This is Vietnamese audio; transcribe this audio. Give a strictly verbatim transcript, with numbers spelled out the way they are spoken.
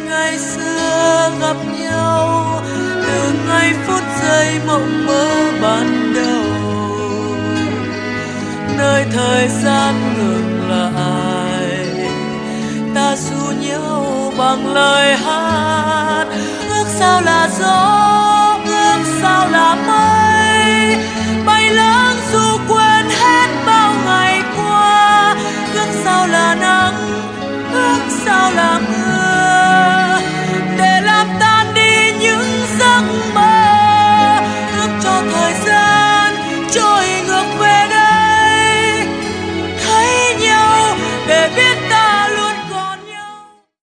ngày xưa gặp nhau, từ ngày phút giây mộng mơ ban đầu, nơi thời gian ngừng lại, ta ru nhau bằng lời hát. Ước sao là gió, ước sao là mây,